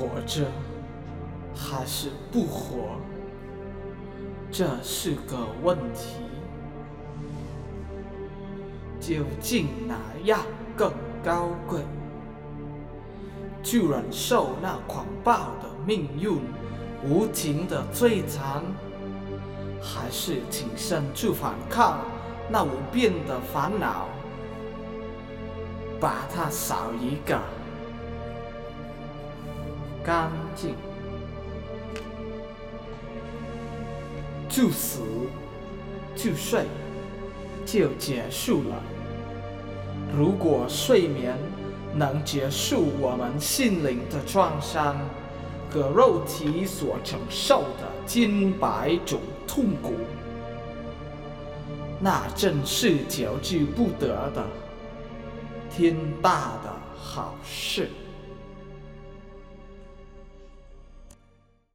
活着还是不活，这是个问题。究竟哪样更高贵？就忍受那狂暴的命运无情的摧残，还是挺身去反抗那无边的烦恼，把它扫一个干净？就死就睡就结束了。如果睡眠能结束我们心灵的创伤和肉体所承受的千百种痛苦，那真是求之不得的天大的好事。